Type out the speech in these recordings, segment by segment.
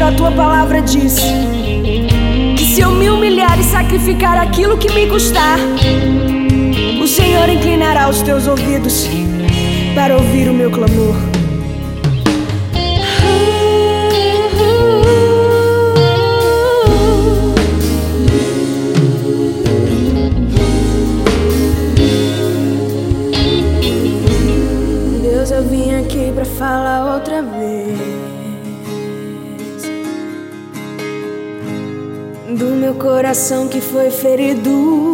Senhor, a tua palavra diz que se eu me humilhar e sacrificar aquilo que me custar, o Senhor inclinará os teus ouvidos para ouvir o meu clamor. Deus, eu vim aqui pra falar outra vez do meu coração que foi ferido.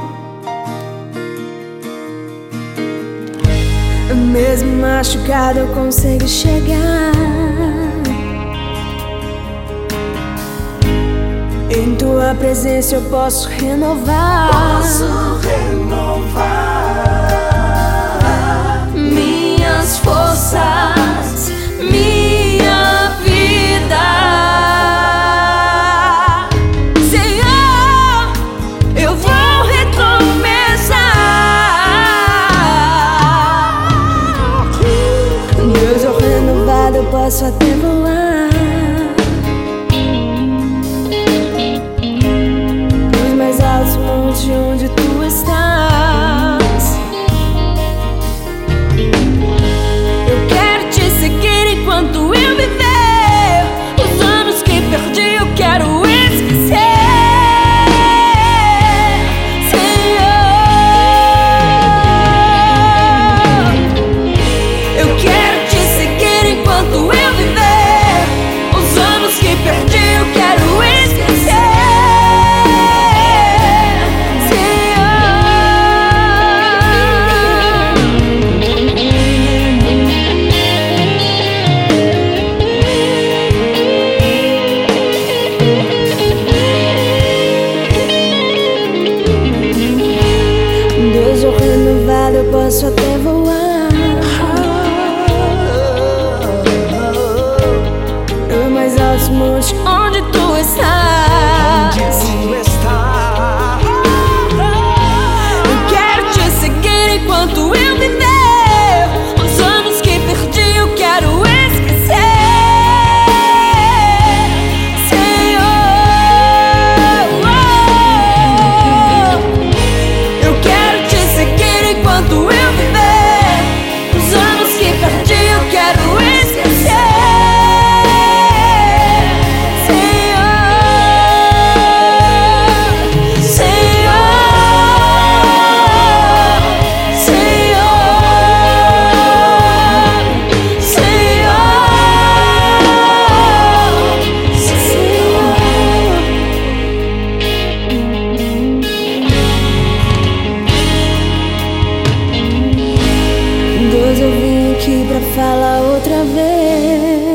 Mesmo machucado eu consigo chegar em tua presença, eu posso renovar. Minhas forças, minha vida. Senhor, eu vou recomeçar. Deus, eu renovado, eu posso até voar nos mais altos montes onde tu estás. Eu quero te seguir enquanto eu viver. Os anos que perdi eu quero esquecer. Senhor, eu quero te seguir enquanto eu viver. Os anos que perdi eu quero esquecer. Deus, eu renovado, eu posso até voar nos mais altos montes onde tu estás. Eu quero te seguir enquanto eu viver. Os anos que perdi eu quero esquecer. Senhor, eu quero te seguir enquanto eu viver. Os anos que perdi eu quero esquecer. Deus, eu vim aqui pra falar outra vez